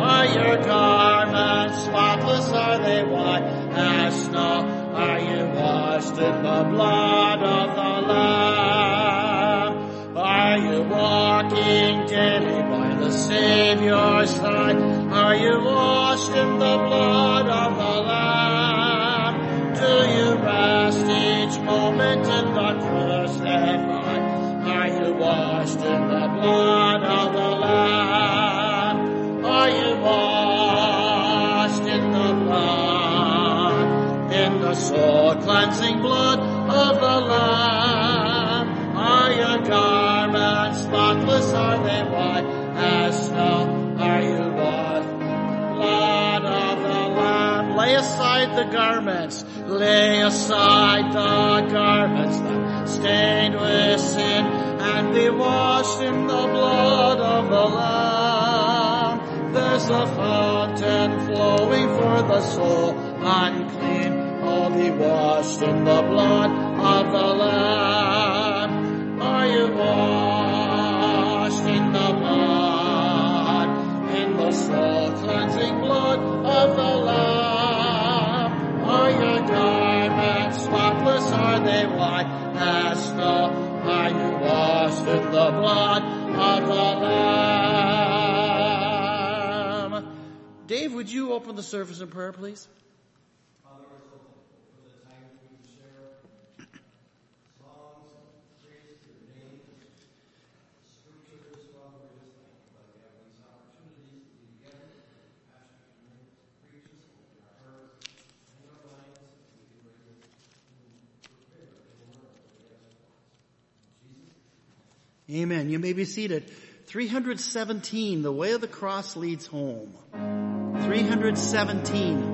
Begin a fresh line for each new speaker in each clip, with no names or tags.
Are your garments spotless? Are they white as snow? Are you washed in the blood of the Lamb? Are you walking daily by the Savior's side? Are you washed in the blood of the Lamb? Do you rest each moment in the crucified? Are you washed in the blood of the Lamb? Are you washed in the blood, in the soul-cleansing blood of the Lamb? Are your garments spotless? Are they white as snow? Are you washed in the blood of the Lamb? Lay aside the garments. Lay aside the garments that stained with sin, and be washed in the blood of the Lamb. There's a fountain flowing for the soul unclean. Oh, be washed in the blood of the Lamb. Are you washed in the blood, in the soul-cleansing blood of the Lamb? Are your garments spotless? Are they white as snow? Are you washed in the blood of the Lamb? Dave, would you open the service in prayer, please?
Father, we're so thankful for the time we can share songs and praise to your name, scriptures. Father, we're just thankful that we have these opportunities to be together, passion to preach us, open our hearts and our minds, and we can ready to prepare the word that we ask for. In Jesus' name.
Amen. You may be seated. 317, the way of the cross leads home. 317.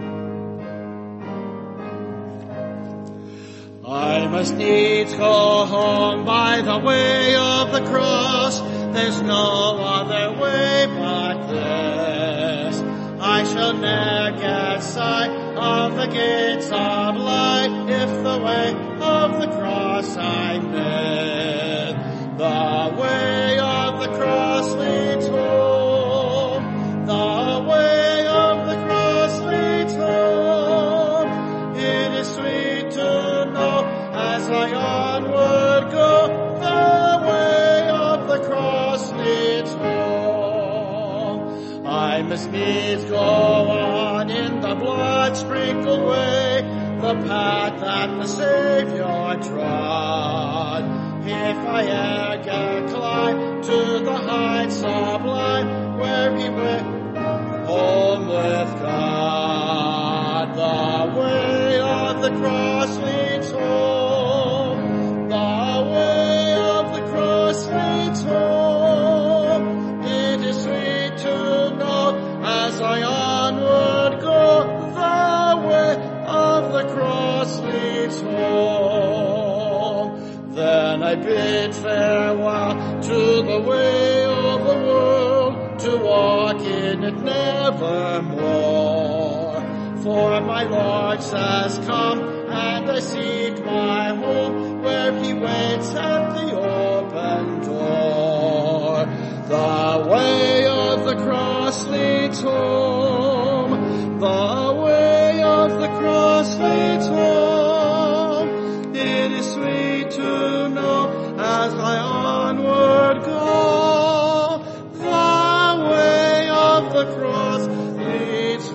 I must needs go home by the way of the cross. There's no other way but this. I shall ne'er get sight of the gates of light if the way of the cross I miss. The way of the cross leads home. The way of the cross leads home. It is sweet to know as I onward go, the way of the cross leads home. I must needs go on in the blood-sprinkled way, the path that the Savior trod. If I e'er can climb to the heights sublime, where he went home with God, the way of the cross leads home. The way of the cross leads home. It is sweet to know as I onward go, the way of the cross leads home. Then I bid farewell to the way of the world, to walk in it nevermore. For my Lord says, come, and I seek my home, where he waits at the open door. The way of the cross leads home. The way of the cross leads home. It is sweet to know as I onward go, the way of the cross leads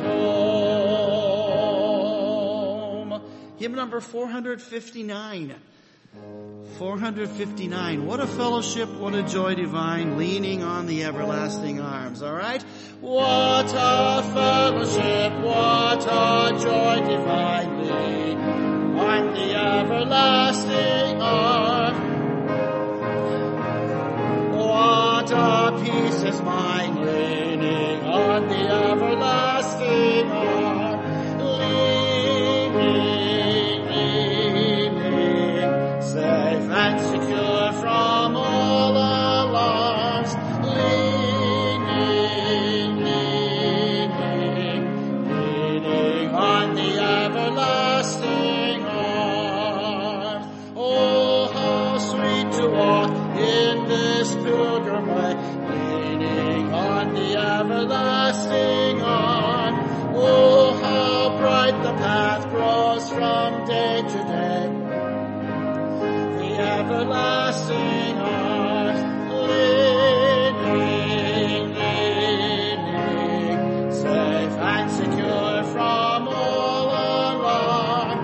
home. Hymn number 459. 459. What a fellowship, what a joy divine, leaning on the everlasting arms. All right? What a fellowship, what a joy divine, leaning on the everlasting arms. What a peace is mine, leaning on the everlasting arm. Leaning, safe and secure from all alarms. Leaning on the everlasting arms. Oh, how sweet to walk in this pilgrim way, leaning on the everlasting arm. Oh, how bright the path grows from day to day. The everlasting arms, leaning, safe and secure from all alarm.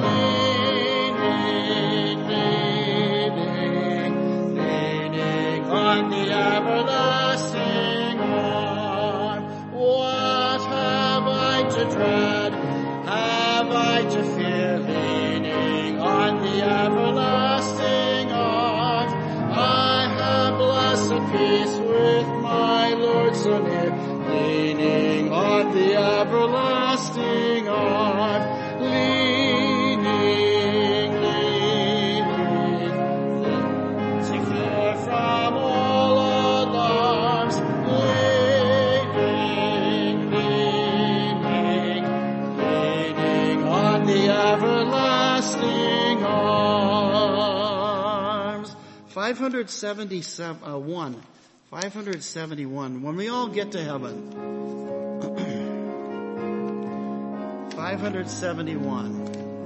Leaning on the everlasting arm. What have I to dread? Have I to fear? Leaning on the everlasting arms. I have blessed peace with my Lord so near. Leaning on the everlasting arms. Leaning, secure from all alarms. Leaning on the everlasting arms. 571. When we all get to heaven. 571.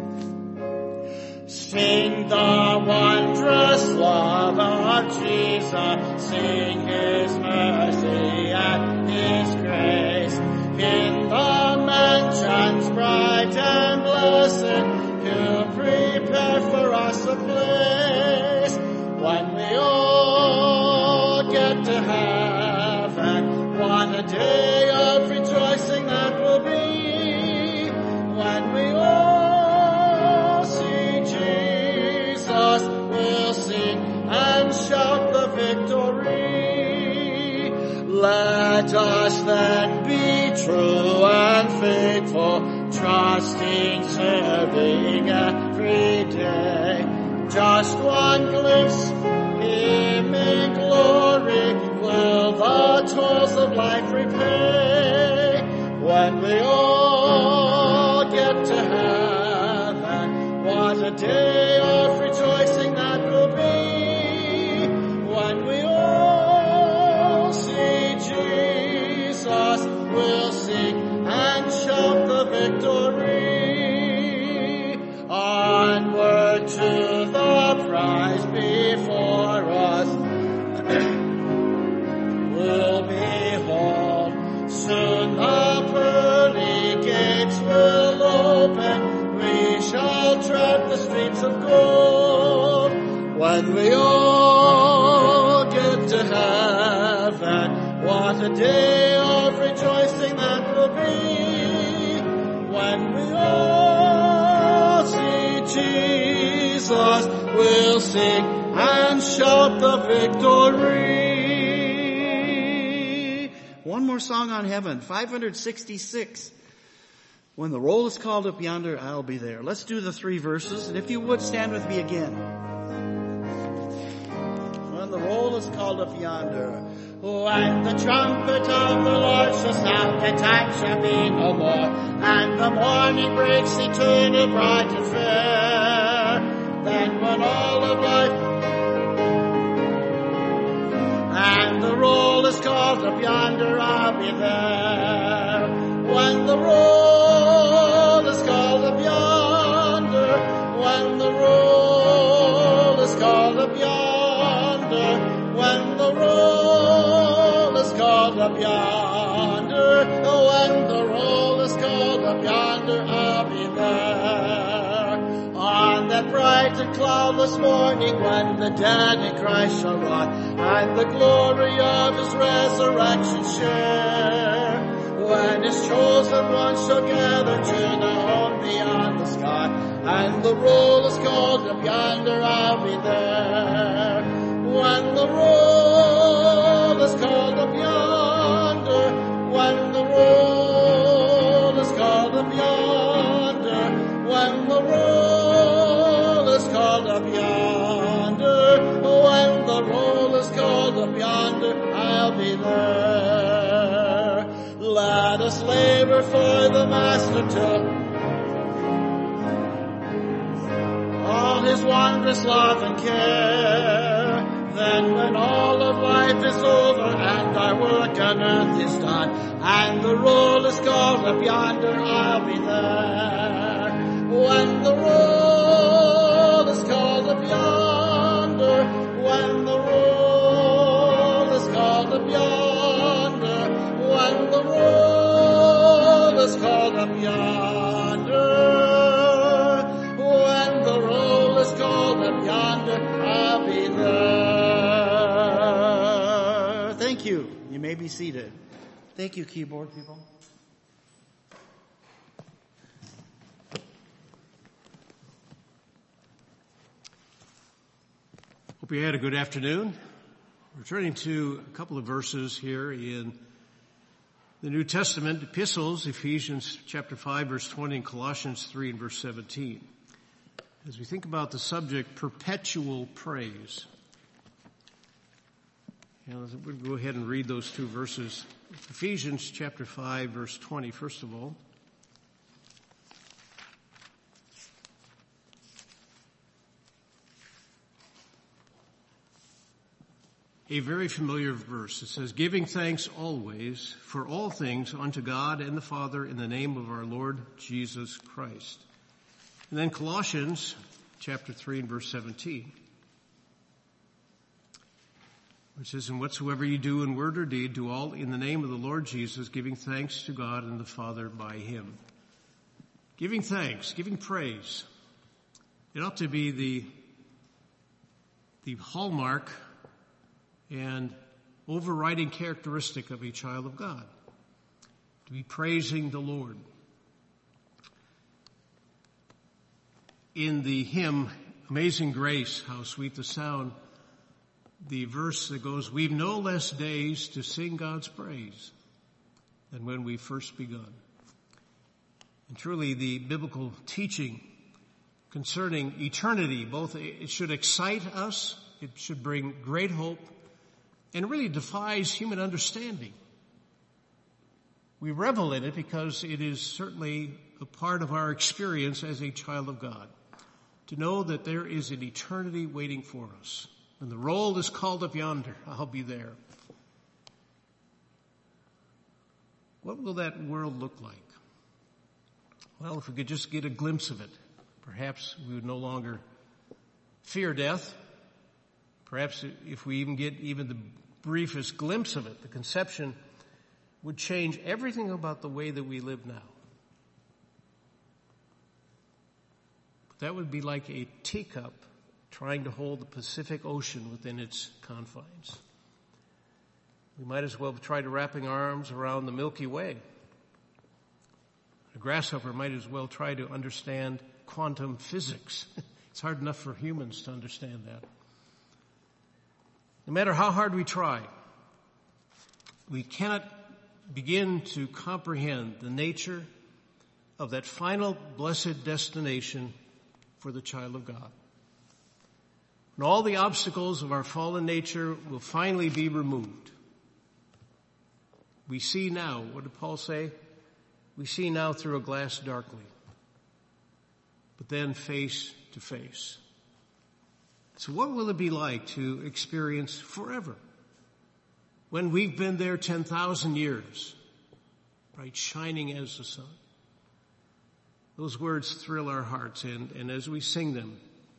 Sing the wondrous love of Jesus. Sing His mercy and His grace. In the mansions bright and blessed, He'll prepare for us a place. When we all get to heaven, what a day of rejoicing that will be. When we all see Jesus, we'll sing and shout the victory. Let us then be true and faithful, trusting, serving every day. Just one glimpse, Him in glory, will the toils of life repay. When we all get to heaven, what a day of rejoicing that will be. When we all see Jesus, we'll sing and shout the victory. Onward to the prize before us, we'll behold. Soon the pearly gates will open, we shall tread the streets of gold. When we all get to heaven, what a day of rejoicing that will be. When we all see Jesus, we'll sing and shout the victory. One more song on heaven, 566. When the roll is called up yonder, I'll be there. Let's do the 3 verses, and if you would, stand with me again. When the roll is called up yonder, when the trumpet of the Lord shall sound, the time shall be no more, and the morning breaks eternal, bright and fair. Then when all of life and the roll is called up yonder, I'll be there. When the roll is called up yonder, when the roll is called up yonder, when the roll is called up yonder, when the roll is called up yonder, I'll be there. On that bright and cloudless morning, when the dead in Christ shall rise, and the glory of His resurrection share. When His chosen ones shall gather to the home beyond the sky, and the roll is called up yonder, I'll be there. When the roll is called up yonder, when the roll is called up yonder, when the roll is called up yonder, when the roll is called up yonder, I'll be there. Let us labor for the Master till all His wondrous love and care. Then when all of life is over and our work on earth is done, and the roll is called up yonder, I'll be there. When the roll is called up yonder, when the roll is called up yonder, when the roll is called up yonder, when the roll is called up yonder, I'll be there. Thank you. You may be seated. Thank you, keyboard people.
Hope you had a good afternoon. We're turning to a couple of verses here in the New Testament epistles, Ephesians chapter 5, verse 20, and Colossians 3 and verse 17. As we think about the subject, perpetual praise. We'll go ahead and read those two verses. Ephesians chapter 5, verse 20, first of all. A very familiar verse. It says, giving thanks always for all things unto God and the Father in the name of our Lord Jesus Christ. And then Colossians chapter 3 and verse 17. Which says, and whatsoever you do in word or deed, do all in the name of the Lord Jesus, giving thanks to God and the Father by him. Giving thanks, giving praise. It ought to be the hallmark and overriding characteristic of a child of God. To be praising the Lord. In the hymn, Amazing Grace, how sweet the sound, the verse that goes, we've no less days to sing God's praise than when we first begun. And truly the biblical teaching concerning eternity, both it should excite us, it should bring great hope, and really defies human understanding. We revel in it because it is certainly a part of our experience as a child of God. To know that there is an eternity waiting for us. When the roll is called up yonder, I'll be there. What will that world look like? Well, if we could just get a glimpse of it, perhaps we would no longer fear death. Perhaps if we even get even the briefest glimpse of it, the conception would change everything about the way that we live now. That would be like a teacup trying to hold the Pacific Ocean within its confines. We might as well try to wrapping our arms around the Milky Way. A grasshopper might as well try to understand quantum physics. It's hard enough for humans to understand that. No matter how hard we try, we cannot begin to comprehend the nature of that final blessed destination for the child of God. And all the obstacles of our fallen nature will finally be removed. We see now, what did Paul say? We see now through a glass darkly, but then face to face. So what will it be like to experience forever? When we've been there 10,000 years, right, shining as the sun. Those words thrill our hearts, and as we sing them,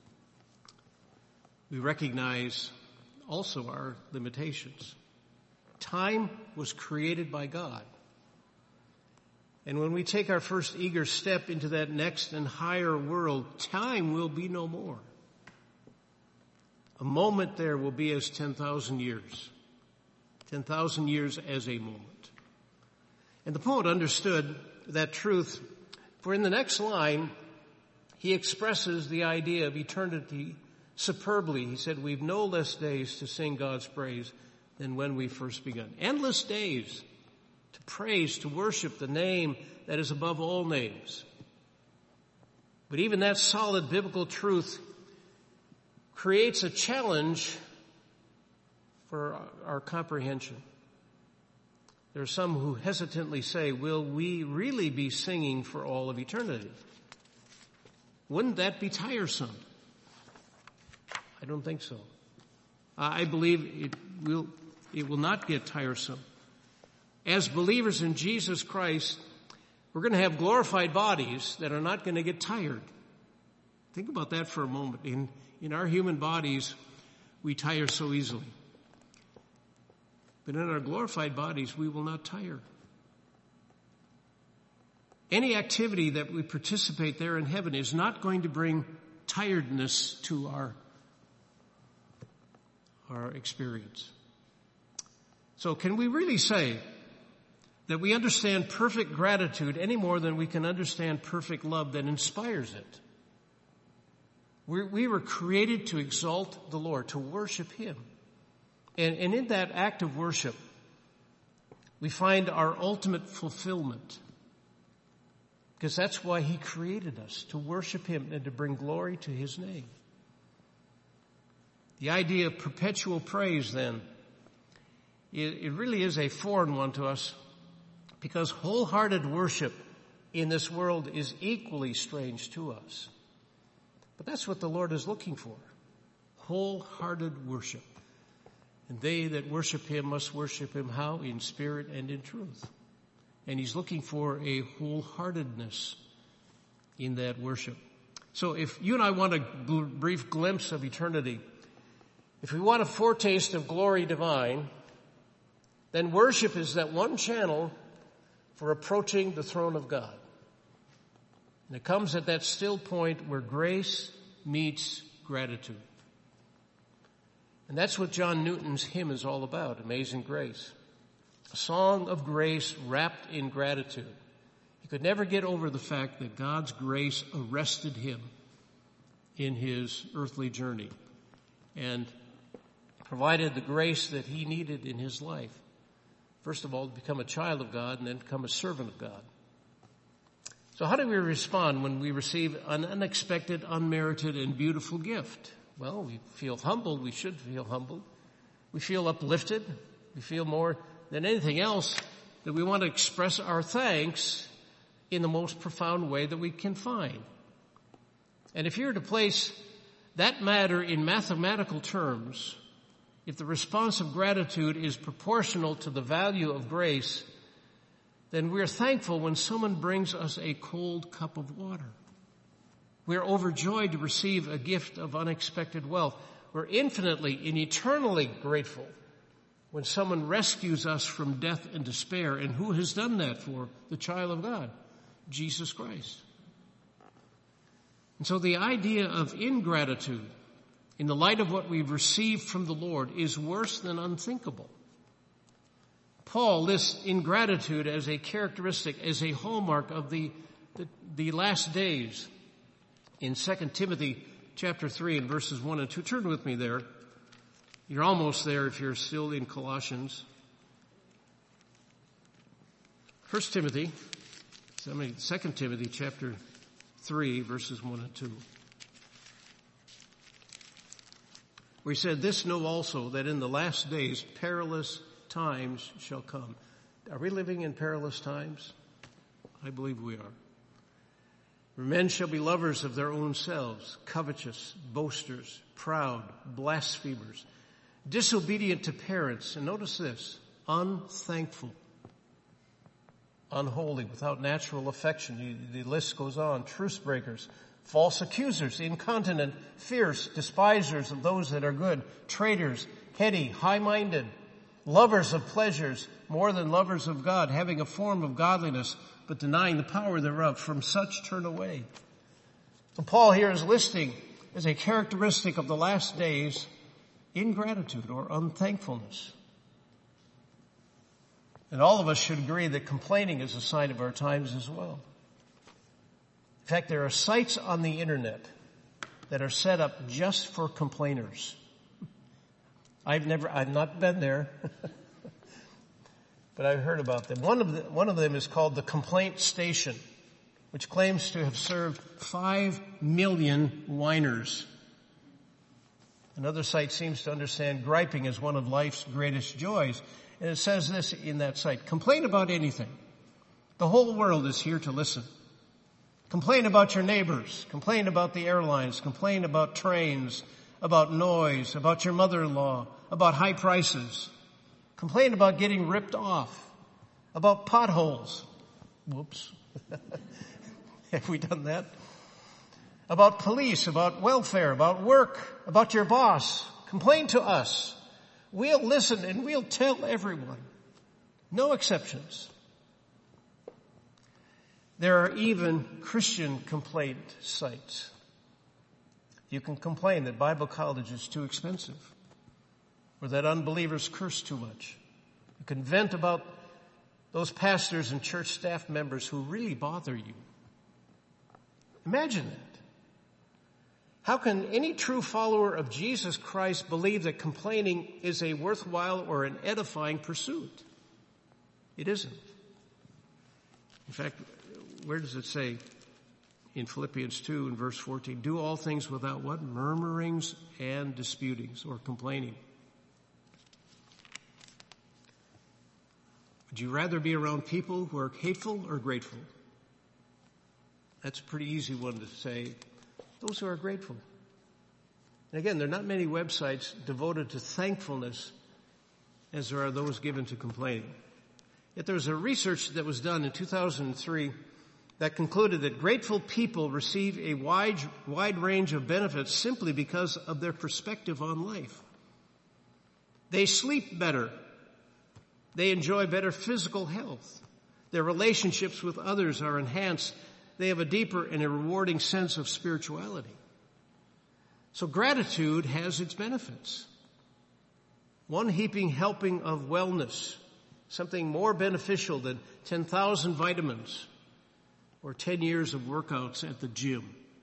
we recognize also our limitations. Time was created by God. And when we take our first eager step into that next and higher world, time will be no more. A moment there will be as 10,000 years. 10,000 years as a moment. And the poet understood that truth, for in the next line, he expresses the idea of eternity superbly. He said, we've no less days to sing God's praise than when we first begun. Endless days to praise, to worship the name that is above all names. But even that solid biblical truth creates a challenge for our comprehension. There are some who hesitantly say, will we really be singing for all of eternity? Wouldn't that be tiresome? I don't think so. I believe it will not get tiresome.
as believers in Jesus Christ, we're going to have glorified bodies that are not going to get tired. Think about that for a moment. In our human bodies, we tire so easily. But in our glorified bodies, we will not tire. Any activity that we participate there in heaven is not going to bring tiredness to our experience. So can we really say that we understand perfect gratitude any more than we can understand perfect love that inspires it? We were created to exalt the Lord, to worship Him. And in that act of worship, we find our ultimate fulfillment. Because that's why He created us, to worship Him and to bring glory to His name. The idea of perpetual praise, then, it really is a foreign one to us, because wholehearted worship in this world is equally strange to us. But that's what the Lord is looking for, wholehearted worship. And they that worship Him must worship Him how? In spirit and in truth. And He's looking for a wholeheartedness in that worship. So if you and I want a brief glimpse of eternity, if we want a foretaste of glory divine, then worship is that one channel for approaching the throne of God. And it comes at that still point where grace meets gratitude. And that's what John Newton's hymn is all about, Amazing Grace. A song of grace wrapped in gratitude. He could never get over the fact that God's grace arrested him in his earthly journey and provided the grace that he needed in his life. First of all, to become a child of God and then become a servant of God. So how do we respond when we receive an unexpected, unmerited, and beautiful gift? Well, we feel humbled. We should feel humbled. We feel uplifted. We feel more than anything else that we want to express our thanks in the most profound way that we can find. And if you were to place that matter in mathematical terms, if the response of gratitude is proportional to the value of grace, then we're thankful when someone brings us a cold cup of water. We're overjoyed to receive a gift of unexpected wealth. We're infinitely and eternally grateful when someone rescues us from death and despair. And who has done that for the child of God? Jesus Christ. And so the idea of ingratitude in the light of what we've received from the Lord is worse than unthinkable. Paul lists ingratitude as a characteristic, as a hallmark of the last days in 2 Timothy chapter 3 and verses 1 and 2. Turn with me there. You're almost there if you're still in Colossians. 2 Timothy chapter 3 verses 1 and 2. Where he said, "This know also that in the last days perilous times shall come." Are we living in perilous times? I believe we are. "For men shall be lovers of their own selves, covetous, boasters, proud, blasphemers, disobedient to parents." And notice this, unthankful, unholy, without natural affection. The list goes on. Truce breakers, false accusers, incontinent, fierce, despisers of those that are good, traitors, heady, high-minded, lovers of pleasures more than lovers of God, having a form of godliness, but denying the power thereof. From such turn away. So Paul here is listing as a characteristic of the last days ingratitude or unthankfulness. And all of us should agree that complaining is a sign of our times as well. In fact, there are sites on the internet that are set up just for complainers. I've not been there, but I've heard about them. One of them is called the Complaint Station, which claims to have served 5 million whiners. Another site seems to understand griping as one of life's greatest joys. And it says this in that site: complain about anything. The whole world is here to listen. Complain about your neighbors. Complain about the airlines. Complain about trains, about noise, about your mother-in-law, about high prices. Complain about getting ripped off. about potholes. Whoops. Have we done that? About police, about welfare, about work, about your boss. Complain to us. We'll listen and we'll tell everyone. No exceptions. There are even Christian complaint sites. You can complain that Bible college is too expensive or that unbelievers curse too much. You can vent about those pastors and church staff members who really bother you. Imagine that. How can any true follower of Jesus Christ believe that complaining is a worthwhile or an edifying pursuit? It isn't. In fact, where does it say in Philippians 2 and verse 14? Do all things without what? Murmurings and disputings or complaining. Would you rather be around people who are hateful or grateful? That's a pretty easy one to say. Those who are grateful. And again, there are not many websites devoted to thankfulness as there are those given to complaining. Yet there was a research that was done in 2003 that concluded that grateful people receive a wide range of benefits simply because of their perspective on life. They sleep better. They enjoy better physical health. Their relationships with others are enhanced. They have a deeper and a rewarding sense of spirituality. So gratitude has its benefits. One heaping helping of wellness, something more beneficial than 10,000 vitamins or 10 years of workouts at the gym.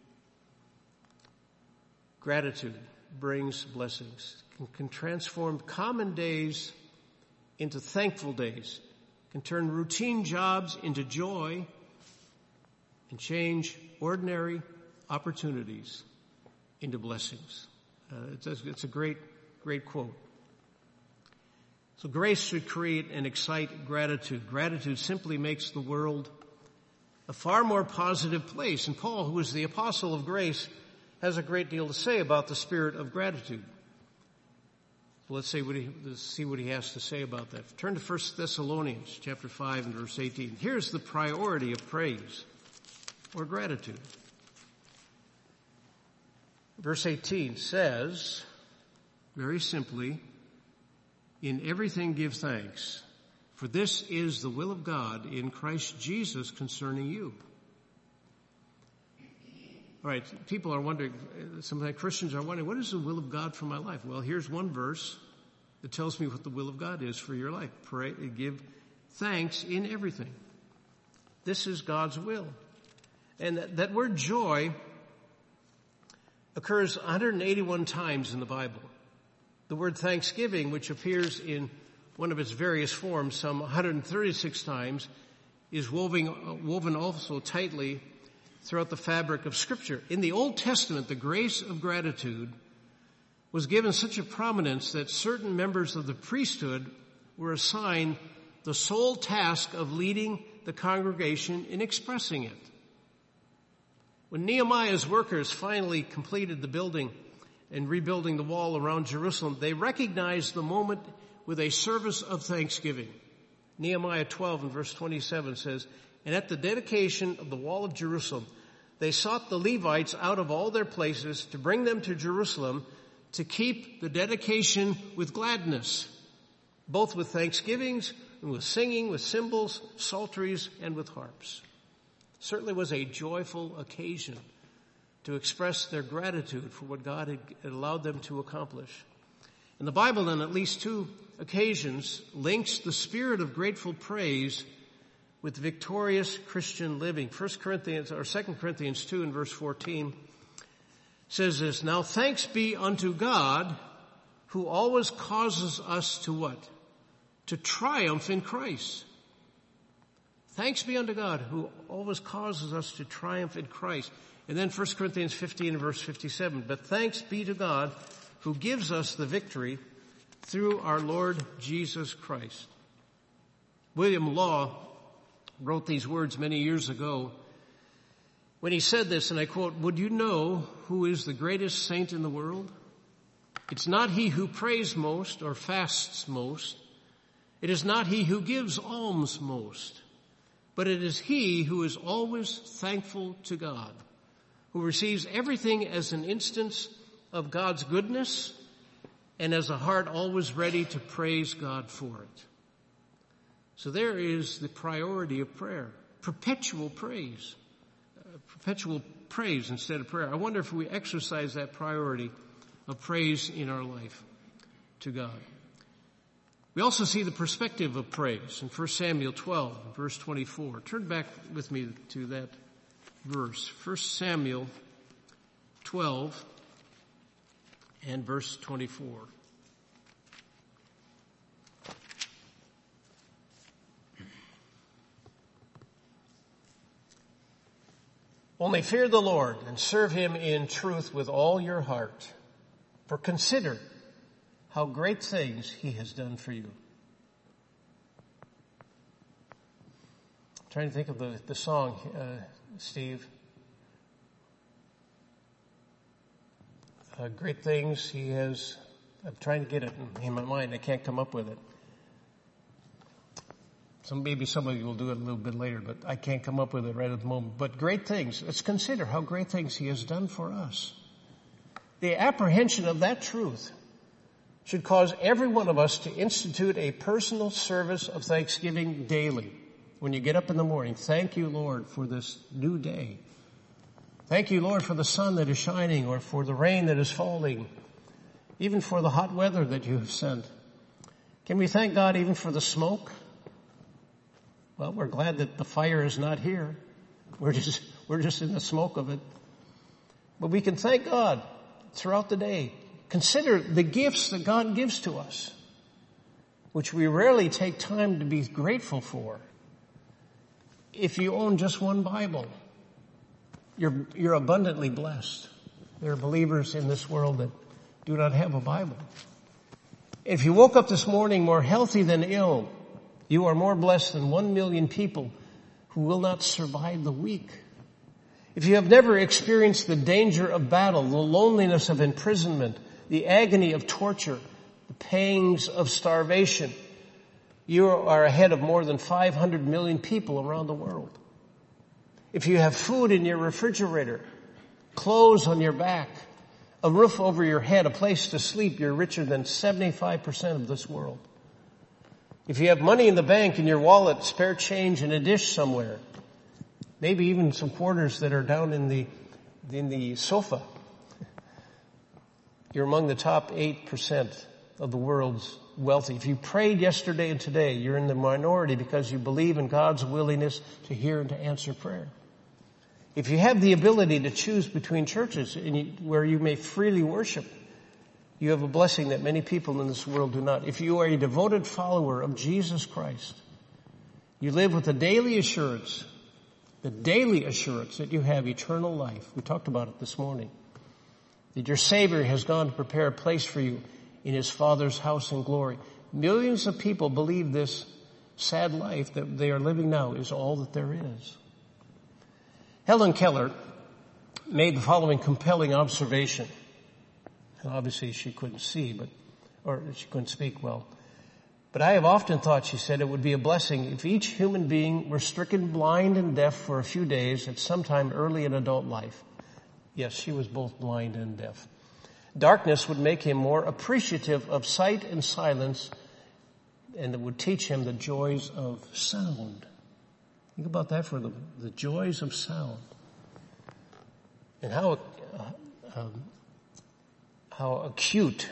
Gratitude brings blessings, can transform common days into thankful days, can turn routine jobs into joy, and change ordinary opportunities into blessings. It's a great quote. So grace should create and excite gratitude. Gratitude simply makes the world a far more positive place. And Paul, who is the apostle of grace, has a great deal to say about the spirit of gratitude. So let's see what he has to say about that. Turn to 1 Thessalonians chapter 5 and verse 18. Here's the priority of praise or gratitude. Verse 18 says, very simply, in everything give thanks, for this is the will of God in Christ Jesus concerning you. All right, people are wondering, sometimes Christians are wondering, what is the will of God for my life? Well, here's one verse that tells me what the will of God is for your life. Pray, give thanks in everything. This is God's will. And that word joy occurs 181 times in the Bible. The word thanksgiving, which appears in one of its various forms some 136 times, is woven also tightly throughout the fabric of Scripture. In the Old Testament, the grace of gratitude was given such a prominence that certain members of the priesthood were assigned the sole task of leading the congregation in expressing it. When Nehemiah's workers finally completed the building and rebuilding the wall around Jerusalem, they recognized the moment with a service of thanksgiving. Nehemiah 12 and verse 27 says, and at the dedication of the wall of Jerusalem, they sought the Levites out of all their places to bring them to Jerusalem to keep the dedication with gladness, both with thanksgivings and with singing, with cymbals, psalteries, and with harps. Certainly was a joyful occasion to express their gratitude for what God had allowed them to accomplish. And the Bible, on at least two occasions, links the spirit of grateful praise with victorious Christian living. 2 Corinthians 2 and verse 14 says this, now thanks be unto God who always causes us to what? To triumph in Christ. Thanks be unto God who always causes us to triumph in Christ. And then 1 Corinthians 15 and verse 57. But thanks be to God who gives us the victory through our Lord Jesus Christ. William Law wrote these words many years ago when he said this, and I quote, would you know who is the greatest saint in the world? It's not he who prays most or fasts most. It is not he who gives alms most, but it is he who is always thankful to God, who receives everything as an instance of God's goodness and as a heart always ready to praise God for it. So there is the priority of prayer, perpetual praise. Perpetual praise instead of prayer. I wonder if we exercise that priority of praise in our life to God. We also see the perspective of praise in 1 Samuel 12, verse 24. Turn back with me to that verse. 1 Samuel 12 and verse 24. Only fear the Lord and serve him in truth with all your heart. For consider how great things he has done for you. I'm trying to think of the song, Steve. Great things he has. I'm trying to get it in my mind. I can't come up with it. Maybe some of you will do it a little bit later, but I can't come up with it right at the moment. But great things. Let's consider how great things he has done for us. The apprehension of that truth should cause every one of us to institute a personal service of thanksgiving daily. When you get up in the morning, thank you, Lord, for this new day. Thank you, Lord, for the sun that is shining or for the rain that is falling, even for the hot weather that you have sent. Can we thank God even for the smoke? Well, we're glad that the fire is not here. We're just in the smoke of it. But we can thank God throughout the day. Consider the gifts that God gives to us, which we rarely take time to be grateful for. If you own just one Bible, you're abundantly blessed. There are believers in this world that do not have a Bible. If you woke up this morning more healthy than ill, you are more blessed than 1 million people who will not survive the week. If you have never experienced the danger of battle, the loneliness of imprisonment, the agony of torture, the pangs of starvation, you are ahead of more than 500 million people around the world. If you have food in your refrigerator, clothes on your back, a roof over your head, a place to sleep, you're richer than 75% of this world. If you have money in the bank, in your wallet, spare change in a dish somewhere, maybe even some quarters that are down in the sofa, you're among the top 8% of the world's wealthy. If you prayed yesterday and today, you're in the minority because you believe in God's willingness to hear and to answer prayer. If you have the ability to choose between churches where you may freely worship, you have a blessing that many people in this world do not. If you are a devoted follower of Jesus Christ, you live with the daily assurance that you have eternal life. We talked about it this morning. That your Savior has gone to prepare a place for you in his Father's house in glory. Millions of people believe this sad life that they are living now is all that there is. Helen Keller made the following compelling observation. And obviously she couldn't see, or she couldn't speak well. But I have often thought, she said, it would be a blessing if each human being were stricken blind and deaf for a few days at some time early in adult life. Yes, she was both blind and deaf. Darkness would make him more appreciative of sight and silence, and it would teach him the joys of sound. Think about that for the joys of sound. And how acute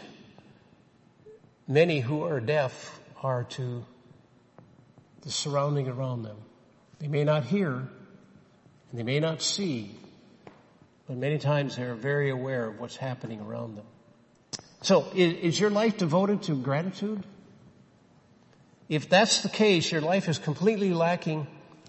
many who are deaf are to the surrounding around them. They may not hear, and they may not see, but many times they're very aware of what's happening around them. So, is your life devoted to gratitude? If that's the case, your life is completely lacking.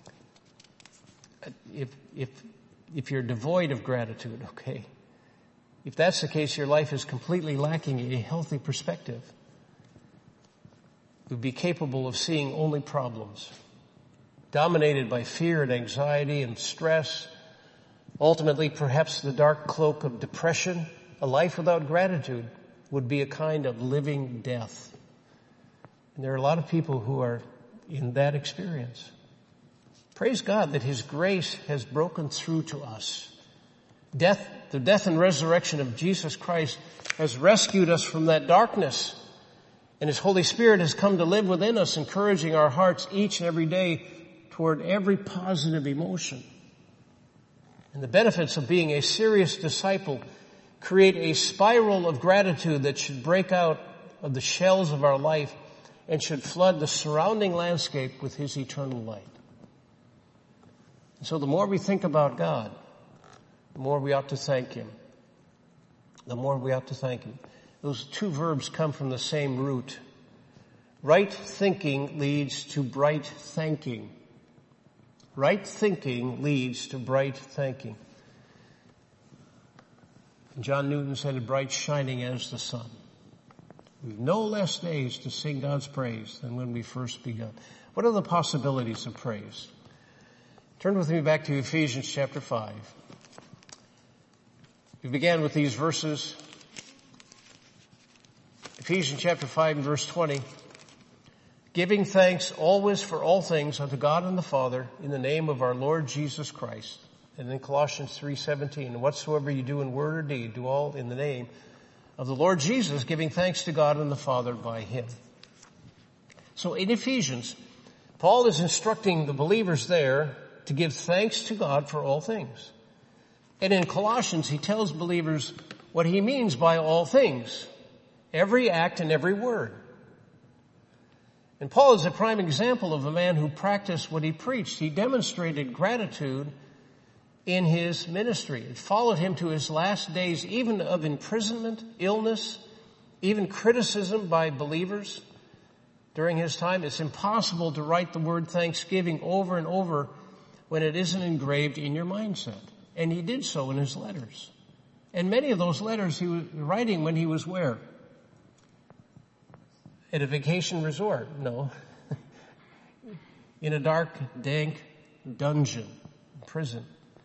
If you're devoid of gratitude, okay. If that's the case, your life is completely lacking a healthy perspective. You'll be capable of seeing only problems, dominated by fear and anxiety and stress. Ultimately, perhaps the dark cloak of depression. A life without gratitude would be a kind of living death. And there are a lot of people who are in that experience. Praise God that His grace has broken through to us. The death and resurrection of Jesus Christ has rescued us from that darkness. And His Holy Spirit has come to live within us, encouraging our hearts each and every day toward every positive emotion. And the benefits of being a serious disciple create a spiral of gratitude that should break out of the shells of our life and should flood the surrounding landscape with His eternal light. And so the more we think about God, the more we ought to thank Him. The more we ought to thank Him. Those two verbs come from the same root. Right thinking leads to bright thanking. Right thinking leads to bright thanking. John Newton said, "A bright shining as the sun." We've no less days to sing God's praise than when we first begun. What are the possibilities of praise? Turn with me back to Ephesians chapter 5. We began with these verses. Ephesians chapter 5 and verse 20. Giving thanks always for all things unto God and the Father in the name of our Lord Jesus Christ. And then Colossians 3:17. Whatsoever you do in word or deed, do all in the name of the Lord Jesus, giving thanks to God and the Father by Him. So in Ephesians, Paul is instructing the believers there to give thanks to God for all things. And in Colossians, he tells believers what he means by all things. Every act and every word. And Paul is a prime example of a man who practiced what he preached. He demonstrated gratitude in his ministry. It followed him to his last days, even of imprisonment, illness, even criticism by believers during his time. It's impossible to write the word thanksgiving over and over when it isn't engraved in your mindset. And he did so in his letters. And many of those letters he was writing when he was where? At a vacation resort? No. In a dark, dank dungeon, prison.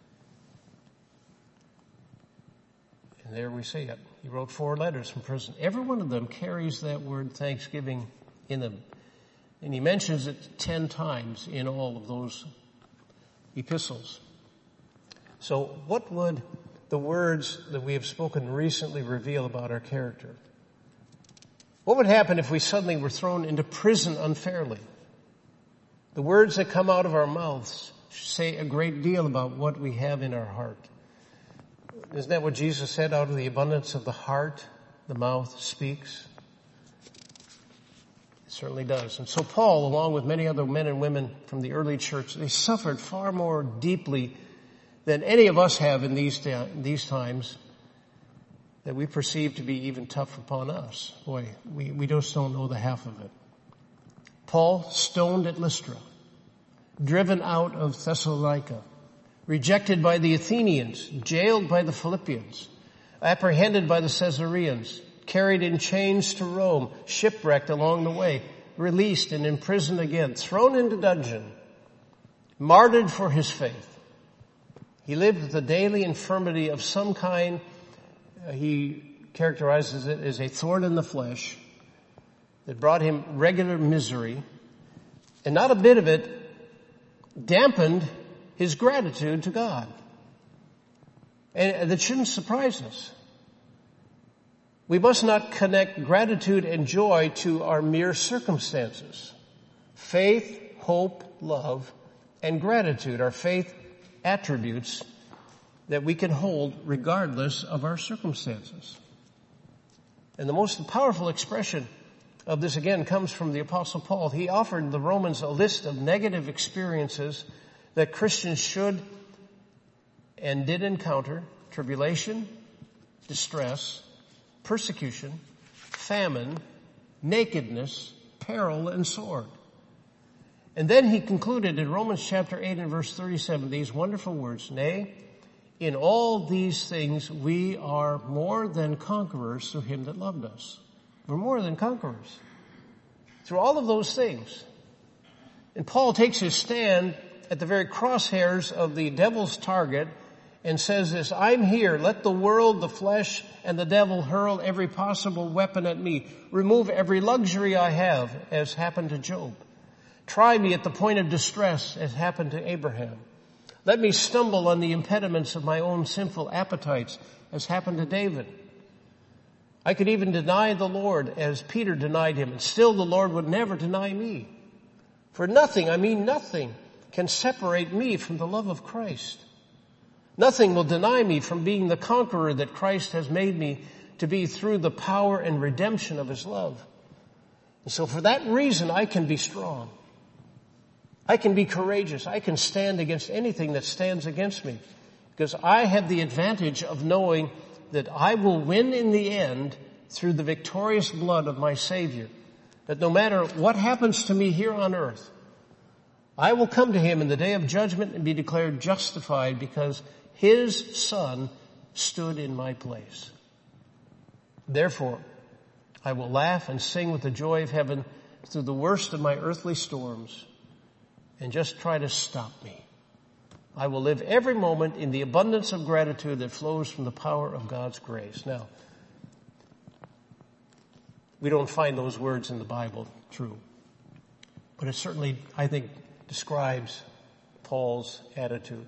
And there we see it. He wrote 4 letters from prison. Every one of them carries that word thanksgiving in them. And he mentions it 10 times in all of those epistles. So what would the words that we have spoken recently reveal about our character? What would happen if we suddenly were thrown into prison unfairly? The words that come out of our mouths say a great deal about what we have in our heart. Isn't that what Jesus said? Out of the abundance of the heart, the mouth speaks. It certainly does. And so Paul, along with many other men and women from the early church, they suffered far more deeply than any of us have in these times that we perceive to be even tough upon us. Boy, we just don't know the half of it. Paul stoned at Lystra, driven out of Thessalonica, rejected by the Athenians, jailed by the Philippians, apprehended by the Caesareans, carried in chains to Rome, shipwrecked along the way, released and imprisoned again, thrown into dungeon, martyred for his faith. He lived with the daily infirmity of some kind. He characterizes it as a thorn in the flesh that brought him regular misery, and not a bit of it dampened his gratitude to God. And that shouldn't surprise us. We must not connect gratitude and joy to our mere circumstances. Faith, hope, love, and gratitude are faith attributes that we can hold regardless of our circumstances. And the most powerful expression of this again comes from the Apostle Paul. He offered the Romans a list of negative experiences that Christians should and did encounter: tribulation, distress, persecution, famine, nakedness, peril, and sword. And then he concluded in Romans chapter 8 and verse 37 these wonderful words: "Nay, in all these things we are more than conquerors through him that loved us." We're more than conquerors through all of those things. And Paul takes his stand at the very crosshairs of the devil's target and says this, I'm here. Let the world, the flesh, and the devil hurl every possible weapon at me. Remove every luxury I have, as happened to Job. Try me at the point of distress, as happened to Abraham. Let me stumble on the impediments of my own sinful appetites, as happened to David. I could even deny the Lord as Peter denied him, and still the Lord would never deny me. For nothing, I mean nothing, can separate me from the love of Christ. Nothing will deny me from being the conqueror that Christ has made me to be through the power and redemption of his love. And so for that reason, I can be strong. I can be courageous. I can stand against anything that stands against me, because I have the advantage of knowing that I will win in the end through the victorious blood of my Savior. That no matter what happens to me here on earth, I will come to him in the day of judgment and be declared justified because his Son stood in my place. Therefore, I will laugh and sing with the joy of heaven through the worst of my earthly storms and just try to stop me. I will live every moment in the abundance of gratitude that flows from the power of God's grace. Now, we don't find those words in the Bible true, but it certainly, I think, describes Paul's attitude.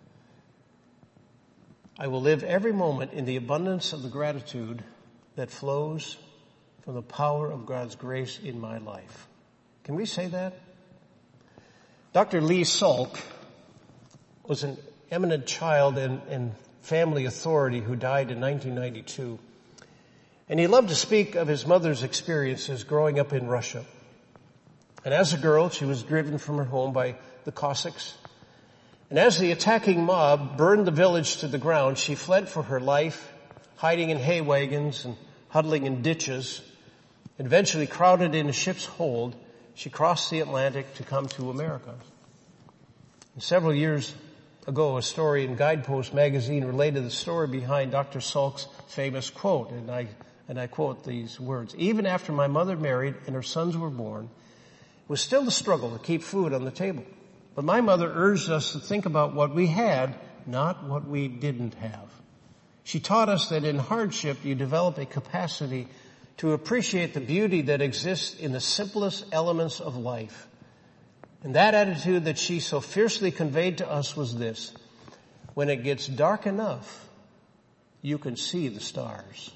I will live every moment in the abundance of the gratitude that flows from the power of God's grace in my life. Can we say that? Dr. Lee Salk was an eminent child and family authority who died in 1992. And he loved to speak of his mother's experiences growing up in Russia. And as a girl, she was driven from her home by the Cossacks. And as the attacking mob burned the village to the ground, she fled for her life, hiding in hay wagons and huddling in ditches. And eventually, crowded in a ship's hold, she crossed the Atlantic to come to America. And several years ago, a story in Guidepost magazine related the story behind Dr. Salk's famous quote, and I quote these words, "Even after my mother married and her sons were born, it was still the struggle to keep food on the table. But my mother urged us to think about what we had, not what we didn't have. She taught us that in hardship you develop a capacity to appreciate the beauty that exists in the simplest elements of life. And that attitude that she so fiercely conveyed to us was this: when it gets dark enough, you can see the stars.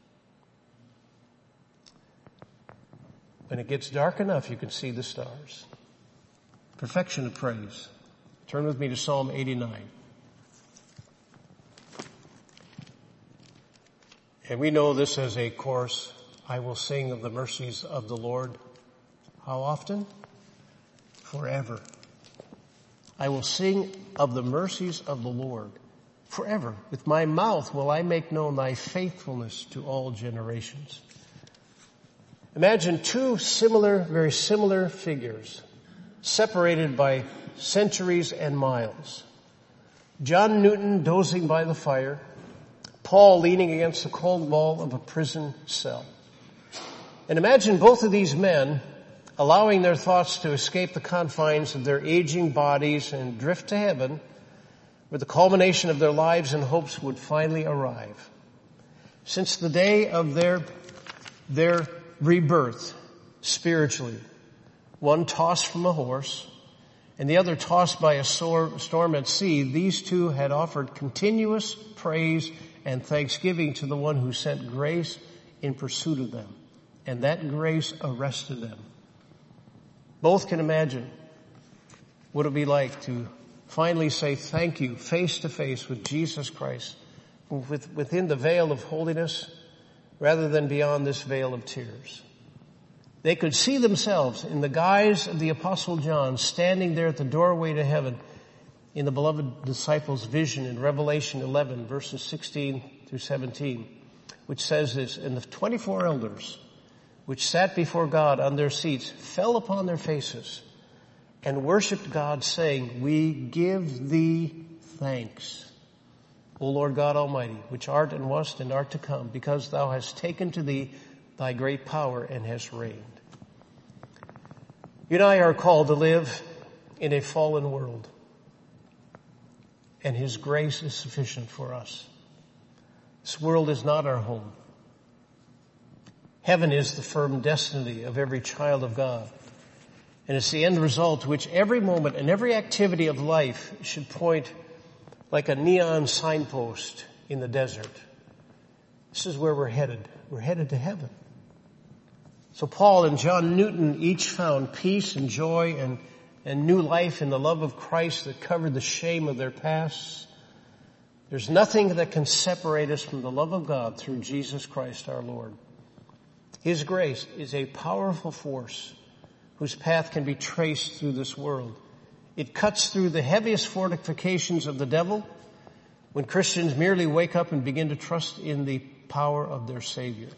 When it gets dark enough, you can see the stars." Perfection of praise. Turn with me to Psalm 89. And we know this as a chorus. I will sing of the mercies of the Lord. How often? Forever. I will sing of the mercies of the Lord forever. With my mouth will I make known thy faithfulness to all generations. Imagine two very similar figures, separated by centuries and miles. John Newton dozing by the fire, Paul leaning against the cold wall of a prison cell. And imagine both of these men allowing their thoughts to escape the confines of their aging bodies and drift to heaven, where the culmination of their lives and hopes would finally arrive. Since the day of their rebirth, spiritually, one tossed from a horse and the other tossed by a storm at sea, these two had offered continuous praise and thanksgiving to the one who sent grace in pursuit of them. And that grace arrested them. Both can imagine what it would be like to finally say thank you face to face with Jesus Christ, within the veil of holiness rather than beyond this veil of tears. They could see themselves in the guise of the Apostle John standing there at the doorway to heaven in the beloved disciples' vision in Revelation 11, verses 16 through 17, which says this: "And the 24 elders which sat before God on their seats fell upon their faces and worshiped God, saying, We give thee thanks, O Lord God Almighty, which art and wast and art to come, because thou hast taken to thee thy great power and hast reigned." You and I are called to live in a fallen world. and His grace is sufficient for us. This world is not our home. Heaven is the firm destiny of every child of God. And it's the end result to which every moment and every activity of life should point like a neon signpost in the desert. This is where we're headed. We're headed to heaven. So Paul and John Newton each found peace and joy and new life in the love of Christ that covered the shame of their pasts. There's nothing that can separate us from the love of God through Jesus Christ our Lord. His grace is a powerful force whose path can be traced through this world. It cuts through the heaviest fortifications of the devil when Christians merely wake up and begin to trust in the power of their Savior.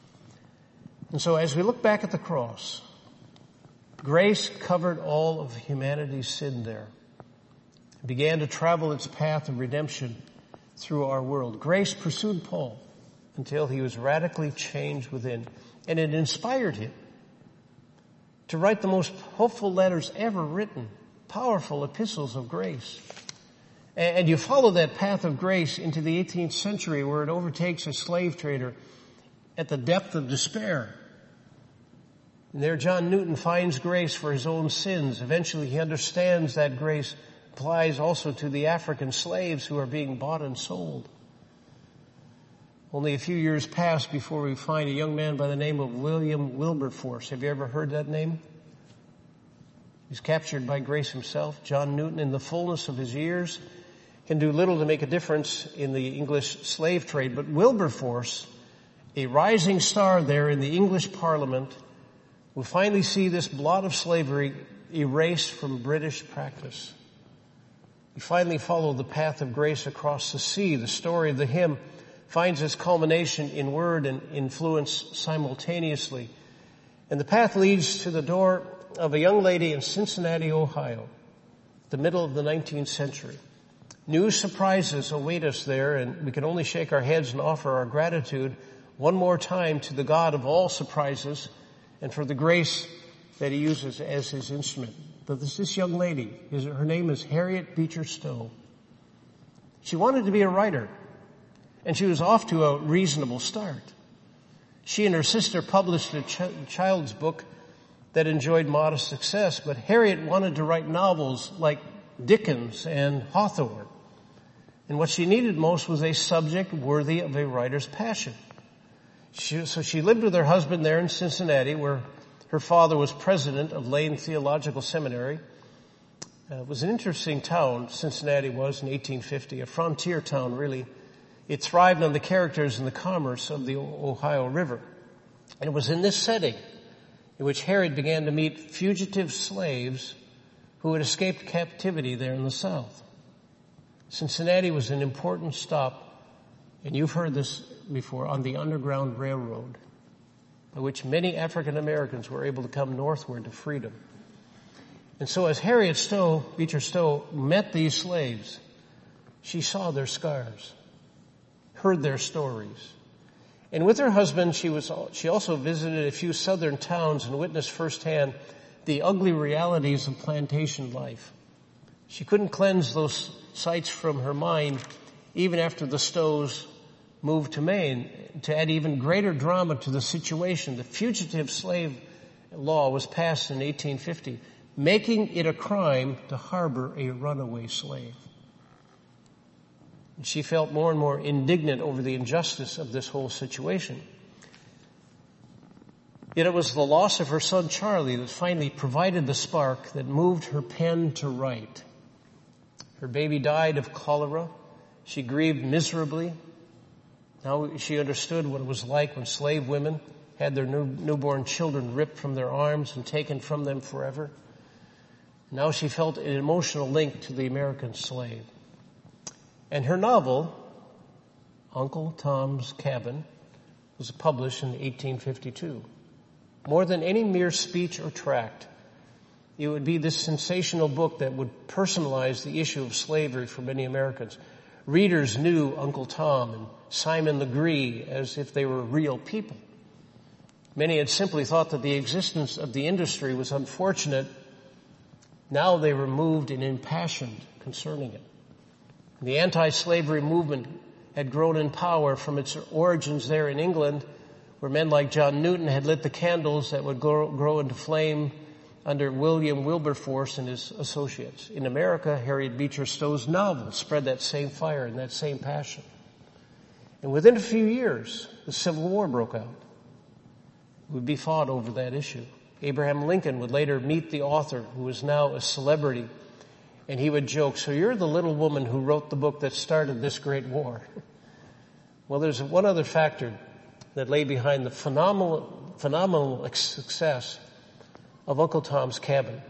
And so as we look back at the cross, grace covered all of humanity's sin there. It began to travel its path of redemption through our world. Grace pursued Paul until he was radically changed within, and it inspired him to write the most hopeful letters ever written, powerful epistles of grace. And you follow that path of grace into the 18th century where it overtakes a slave trader at the depth of despair. And there John Newton finds grace for his own sins. Eventually he understands that grace applies also to the African slaves who are being bought and sold. Only a few years pass before we find a young man by the name of William Wilberforce. Have you ever heard that name? He's captured by grace himself. John Newton, in the fullness of his years, can do little to make a difference in the English slave trade. But Wilberforce, a rising star there in the English Parliament, will finally see this blot of slavery erased from British practice. We finally follow the path of grace across the sea. The story of the hymn finds its culmination in word and influence simultaneously. And the path leads to the door of a young lady in Cincinnati, Ohio, the middle of the 19th century. New surprises await us there, and we can only shake our heads and offer our gratitude one more time to the God of all surprises and for the grace that He uses as His instrument. But this young lady, her name is Harriet Beecher Stowe. She wanted to be a writer, and she was off to a reasonable start. She and her sister published a child's book that enjoyed modest success, but Harriet wanted to write novels like Dickens and Hawthorne. And what she needed most was a subject worthy of a writer's passion. So she lived with her husband there in Cincinnati, where her father was president of Lane Theological Seminary. It was an interesting town, Cincinnati was in 1850, a frontier town really. It thrived on the characters and the commerce of the Ohio River. And it was in this setting in which Harriet began to meet fugitive slaves who had escaped captivity there in the South. Cincinnati was an important stop, and you've heard this before, on the Underground Railroad, by which many African Americans were able to come northward to freedom. And so as Harriet Beecher Stowe, met these slaves, she saw their scars, heard their stories. And with her husband, she also visited a few southern towns and witnessed firsthand the ugly realities of plantation life. She couldn't cleanse those sights from her mind even after the Stowes moved to Maine. To add even greater drama to the situation, the fugitive slave law was passed in 1850, making it a crime to harbor a runaway slave. And she felt more and more indignant over the injustice of this whole situation. Yet it was the loss of her son Charlie that finally provided the spark that moved her pen to write. Her baby died of cholera. She grieved miserably. Now she understood what it was like when slave women had their newborn children ripped from their arms and taken from them forever. Now she felt an emotional link to the American slave. And her novel, Uncle Tom's Cabin, was published in 1852. More than any mere speech or tract, it would be this sensational book that would personalize the issue of slavery for many Americans. Readers knew Uncle Tom and Simon Legree as if they were real people. Many had simply thought that the existence of the industry was unfortunate. Now they were moved and impassioned concerning it. The anti-slavery movement had grown in power from its origins there in England, where men like John Newton had lit the candles that would grow into flame under William Wilberforce and his associates. In America, Harriet Beecher Stowe's novel spread that same fire and that same passion. And within a few years, the Civil War broke out. It would be fought over that issue. Abraham Lincoln would later meet the author, who is now a celebrity, and he would joke, "So you're the little woman who wrote the book that started this great war." Well, there's one other factor that lay behind the phenomenal success of Uncle Tom's Cabin.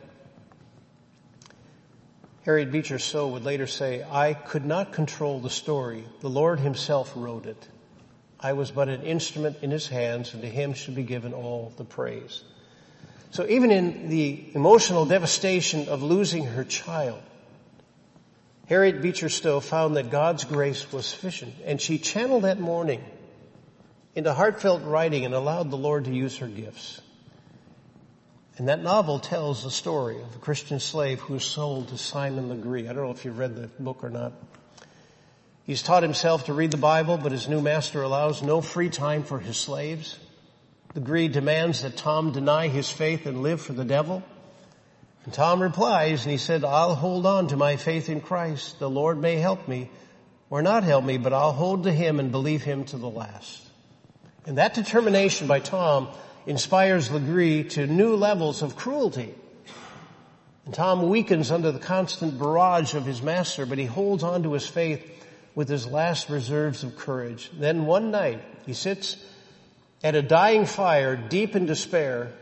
Harriet Beecher Stowe would later say, "I could not control the story. The Lord himself wrote it. I was but an instrument in his hands, and to him should be given all the praise." So even in the emotional devastation of losing her child, Harriet Beecher Stowe found that God's grace was sufficient, and she channeled that mourning into heartfelt writing and allowed the Lord to use her gifts. And that novel tells the story of a Christian slave who was sold to Simon Legree. I don't know if you've read the book or not. He's taught himself to read the Bible, but his new master allows no free time for his slaves. Legree demands that Tom deny his faith and live for the devil. And Tom replies, and he said, "I'll hold on to my faith in Christ. The Lord may help me or not help me, but I'll hold to him and believe him to the last." And that determination by Tom inspires Legree to new levels of cruelty. And Tom weakens under the constant barrage of his master, but he holds on to his faith with his last reserves of courage. Then one night, he sits at a dying fire, deep in despair,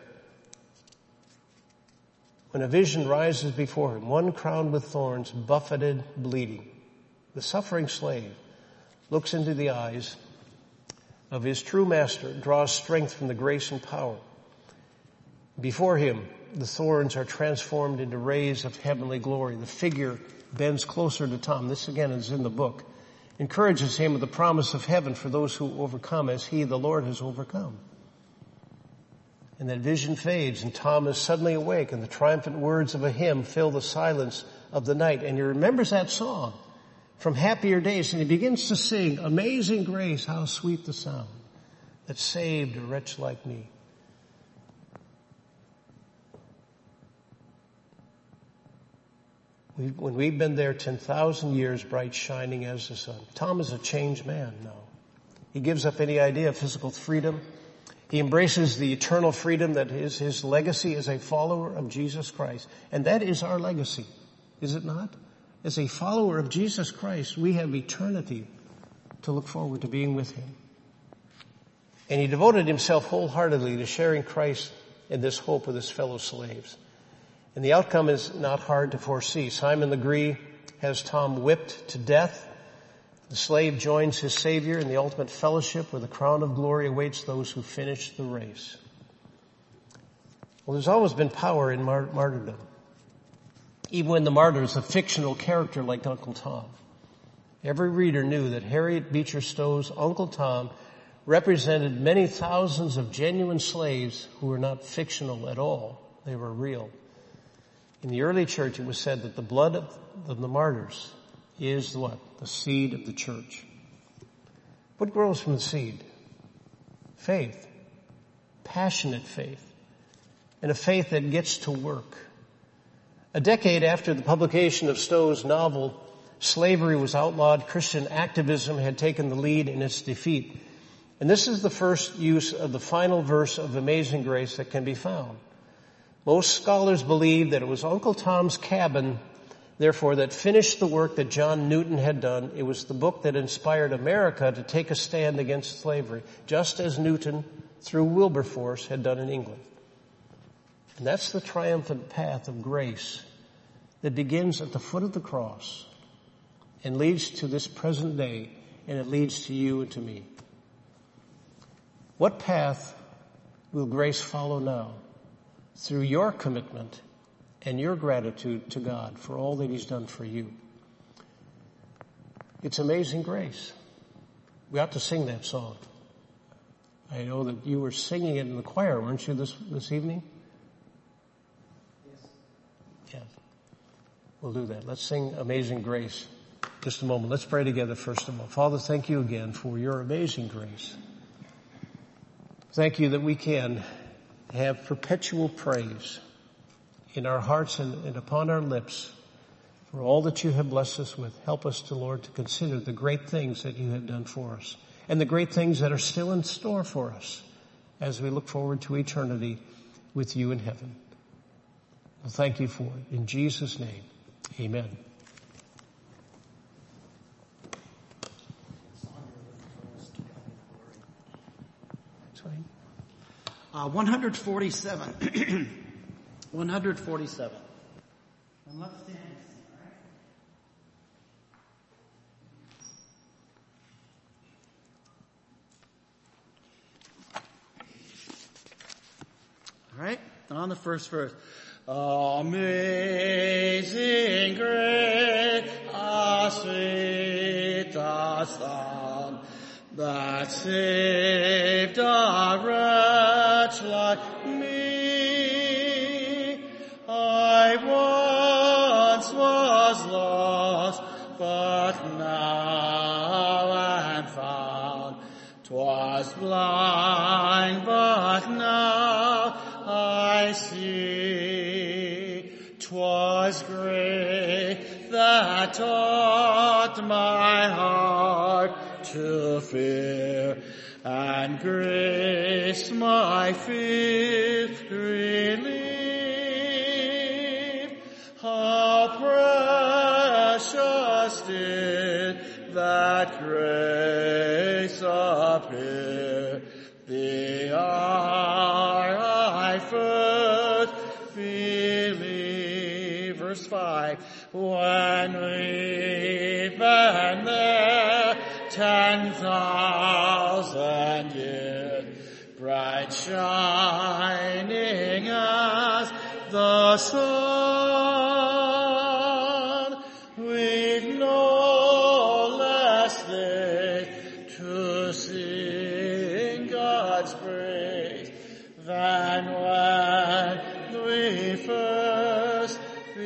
when a vision rises before him, one crowned with thorns, buffeted, bleeding. The suffering slave looks into the eyes of his true master, draws strength from the grace and power. Before him, the thorns are transformed into rays of heavenly glory. The figure bends closer to Tom. This again is in the book. Encourages him with the promise of heaven for those who overcome as he, the Lord, has overcome. And that vision fades, and Tom is suddenly awake, and the triumphant words of a hymn fill the silence of the night. And he remembers that song from happier days, and he begins to sing, "Amazing grace, how sweet the sound that saved a wretch like me." When we've been there 10,000 years, bright shining as the sun. Tom is a changed man now. He gives up any idea of physical freedom. He embraces the eternal freedom that is his legacy as a follower of Jesus Christ. And that is our legacy, is it not? As a follower of Jesus Christ, we have eternity to look forward to being with him. And he devoted himself wholeheartedly to sharing Christ and this hope with his fellow slaves. And the outcome is not hard to foresee. Simon Legree has Tom whipped to death. The slave joins his Savior in the ultimate fellowship where the crown of glory awaits those who finish the race. Well, there's always been power in martyrdom. Even when the martyr is a fictional character like Uncle Tom. Every reader knew that Harriet Beecher Stowe's Uncle Tom represented many thousands of genuine slaves who were not fictional at all. They were real. In the early church, it was said that the blood of the martyrs is what? The seed of the church. What grows from the seed? Faith. Passionate faith. And a faith that gets to work. A decade after the publication of Stowe's novel, slavery was outlawed. Christian activism had taken the lead in its defeat. And this is the first use of the final verse of Amazing Grace that can be found. Most scholars believe that it was Uncle Tom's Cabin, therefore, that finished the work that John Newton had done. It was the book that inspired America to take a stand against slavery, just as Newton, through Wilberforce, had done in England. And that's the triumphant path of grace that begins at the foot of the cross and leads to this present day, and it leads to you and to me. What path will grace follow now? Through your commitment and your gratitude to God for all that he's done for you. It's amazing grace. We ought to sing that song. I know that you were singing it in the choir, weren't you, this evening?
Yes.
Yeah. We'll do that. Let's sing Amazing Grace just a moment. Let's pray together first of all. Father, thank you again for your amazing grace. Thank you that we can have perpetual praise in our hearts and upon our lips for all that you have blessed us with. Help us, Lord, to consider the great things that you have done for us and the great things that are still in store for us as we look forward to eternity with you in heaven. Well, thank you for it. In Jesus' name, amen.
147. 147. And let's stand. All right, on the first verse. Amazing grace, how sweet the sound that saved a wretch like me. I once was lost, but now am found. 'Twas blind, but now I see. 'Twas grace that taught my heart to fear, and grace my fear relieved. How precious did that grace appear the hour I first believed. Verse 5, when we've been there 10,000 years, bright shining as the sun, we've no less day to sing God's praise than when we first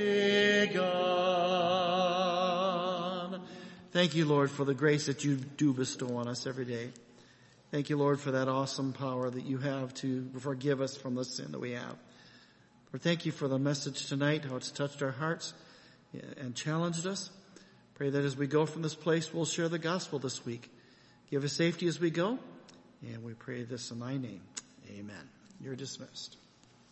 begun. Thank you, Lord, for the grace that you do bestow on us every day. Thank you, Lord, for that awesome power that you have to forgive us from the sin that we have. Lord, thank you for the message tonight, how it's touched our hearts and challenged us. Pray that as we go from this place, we'll share the gospel this week. Give us safety as we go. And we pray this in thy name. Amen. You're dismissed.